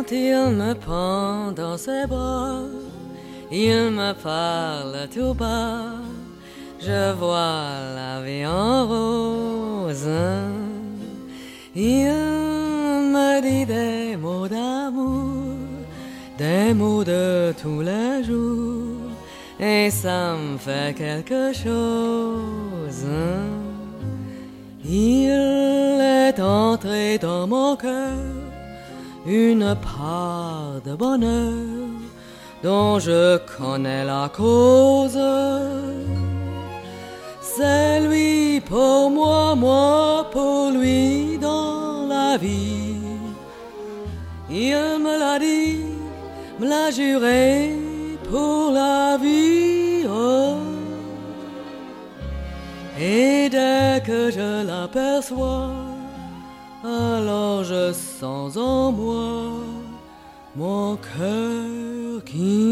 il me prend dans ses bras, il me parle tout bas, je vois la vie en rose. Il me dit des mots d'amour, des mots de tous les jours, et ça me fait quelque chose. Il est entré dans mon cœur une part de bonheur dont je connais la cause. C'est lui pour moi, moi pour lui dans la vie. Il me l'a dit, me l'a juré pour la vie. Oh. Et dès que je l'aperçois, alors je sens en moi mon cœur qui